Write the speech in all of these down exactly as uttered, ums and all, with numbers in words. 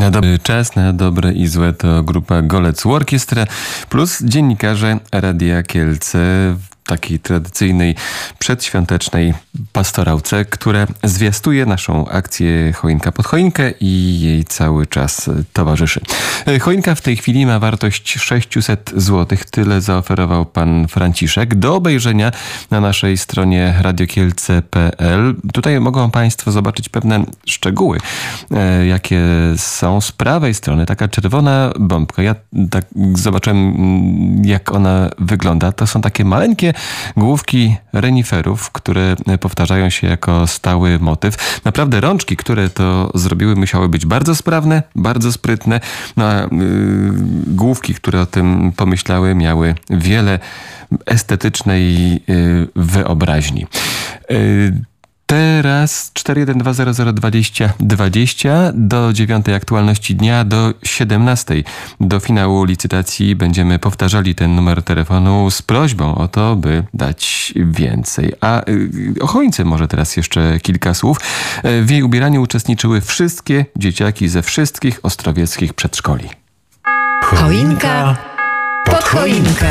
Na dobry czas, na dobre i złe to grupa Golec Orkiestra plus dziennikarze Radia Kielce w takiej tradycyjnej, przedświątecznej pastorałce, która zwiastuje naszą akcję Choinka pod choinkę i jej cały czas towarzyszy. Choinka w tej chwili ma wartość sześćset złotych. Tyle zaoferował pan Franciszek. Do obejrzenia na naszej stronie radiokielce kropka p l. Tutaj mogą państwo zobaczyć pewne szczegóły, jakie są z prawej strony. Taka czerwona bombka. Ja tak zobaczyłem, jak ona wygląda. To są takie maleńkie główki reniferów, które powtarzają się jako stały motyw. Naprawdę rączki, które to zrobiły, musiały być bardzo sprawne, bardzo sprytne. No a yy, główki, które o tym pomyślały, miały wiele estetycznej yy, wyobraźni. Yy, Teraz cztery jeden dwa zero zero dwadzieścia dwadzieścia do dziewiątej aktualności dnia, do siedemnastej do finału licytacji będziemy powtarzali ten numer telefonu z prośbą o to, by dać więcej. A yy, o choince może teraz jeszcze kilka słów. W jej ubieraniu uczestniczyły wszystkie dzieciaki ze wszystkich ostrowieckich przedszkoli. Choinka pod choinkę.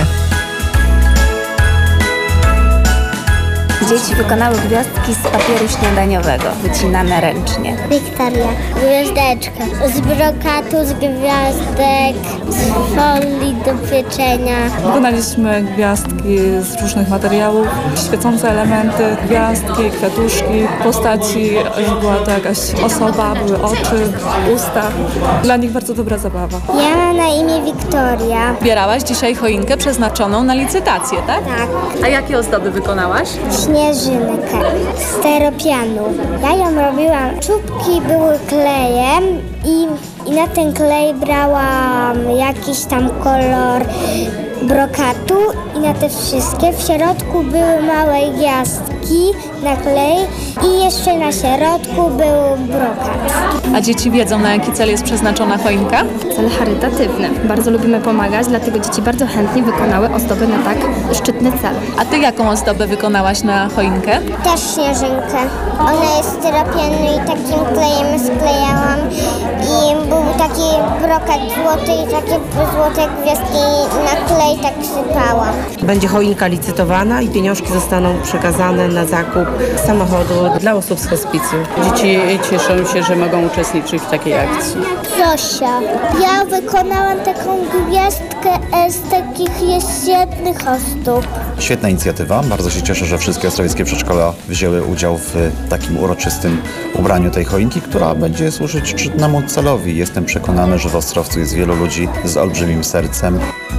Dzieci wykonały gwiazdki z papieru śniadaniowego, wycinane ręcznie. Wiktoria, gwiazdeczka. Z brokatu, z gwiazdek, z folii do pieczenia. Wykonaliśmy gwiazdki z różnych materiałów, świecące elementy, gwiazdki, kwiatuszki, postaci, że była to jakaś osoba, były oczy, usta. Dla nich bardzo dobra zabawa. Ja mam na imię Wiktoria. Zbierałaś dzisiaj choinkę przeznaczoną na licytację, tak? Tak. A jakie ozdoby wykonałaś? Śnieżynkę z steropianu. Ja ją robiłam. Czubki były klejem i, i na ten klej brałam jakiś tam kolor brokatu i na te wszystkie w środku były małe gwiazdki na klej i jeszcze na środku był brokat. A dzieci wiedzą, na jaki cel jest przeznaczona choinka? Cel charytatywny. Bardzo lubimy pomagać, dlatego dzieci bardzo chętnie wykonały ozdoby na tak szczytny cel. A ty jaką ozdobę wykonałaś na choinkę? Też śnieżynkę. Ona jest z steropianu i takim klejem sklejałam i był taki brokat złoty i takie złote gwiazdki na klej tak sypałam. Będzie choinka licytowana i pieniążki zostaną przekazane na zakup samochodu dla osób z hospicjum. Dzieci cieszą się, że mogą uczestniczyć w takiej akcji. Zosia. Ja wykonałam taką gwiazdkę z takich jesiennych ozdób. Świetna inicjatywa. Bardzo się cieszę, że wszystkie ostrowieckie przedszkola wzięły udział w takim uroczystym ubraniu tej choinki, która będzie służyć szczytnemu celowi. Jestem przekonany, że w Ostrowcu jest wielu ludzi z olbrzymim sercem.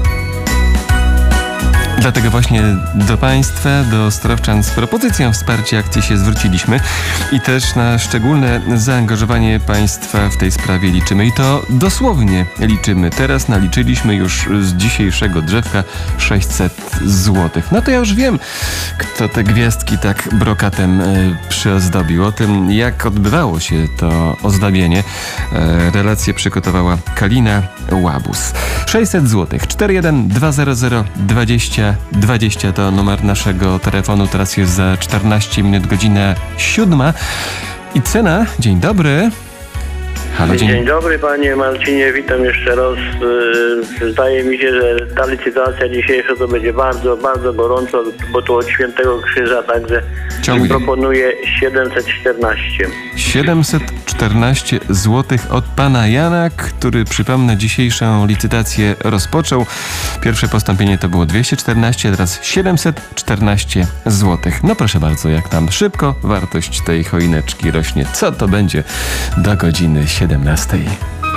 Dlatego właśnie do państwa, do ostrowczan z propozycją wsparcia akcji się zwróciliśmy i też na szczególne zaangażowanie państwa w tej sprawie liczymy. I to dosłownie liczymy. Teraz naliczyliśmy już z dzisiejszego drzewka sześćset złotych. No to ja już wiem, kto te gwiazdki tak brokatem y, przyozdobił. O tym, jak odbywało się to ozdabienie, y, relację przygotowała Kalina Łabus. sześćset złotych. cztery jeden dwa zero zero dwadzieścia dwadzieścia to numer naszego telefonu. Teraz jest za czternaście minut, godzina siódma. I cena, dzień dobry. Halo, dzień... dzień dobry panie Marcinie, witam jeszcze raz. Zdaje mi się, że ta licytacja dzisiejsza to będzie bardzo, bardzo gorąco, bo to od Świętego Krzyża, także Ciągnie. proponuję siedemset czternaście. siedemset czternaście złotych od pana Jana, który, przypomnę, dzisiejszą licytację rozpoczął. Pierwsze postąpienie to było dwieście czternaście, teraz siedemset czternaście złotych. No proszę bardzo, jak tam szybko wartość tej choineczki rośnie. Co to będzie do godziny siedemnastej?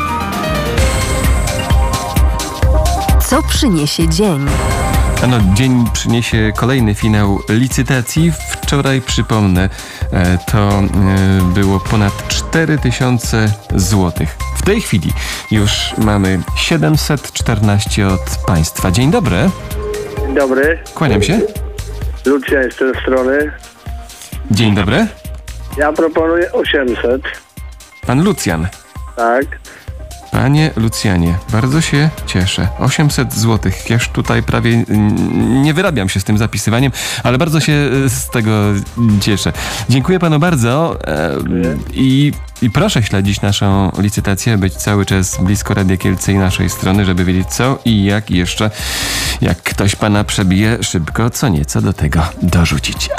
Co przyniesie dzień? Ano, dzień przyniesie kolejny finał licytacji. Wczoraj, przypomnę, to było ponad cztery tysiące złotych. W tej chwili już mamy siedemset czternaście od państwa. Dzień dobry. Dzień dobry. Kłaniam się. Lucjan z tej strony. Dzień dobry. Ja proponuję osiemset. Pan Lucjan. Tak. Panie Lucjanie, bardzo się cieszę. osiemset złotych. Jaż tutaj prawie mm, nie wyrabiam się z tym zapisywaniem, ale bardzo się e, z tego cieszę. Dziękuję panu bardzo e, i, i proszę śledzić naszą licytację, być cały czas blisko Radia Kielce i naszej strony, żeby wiedzieć co i jak jeszcze, jak ktoś pana przebije, szybko co nieco do tego dorzucić.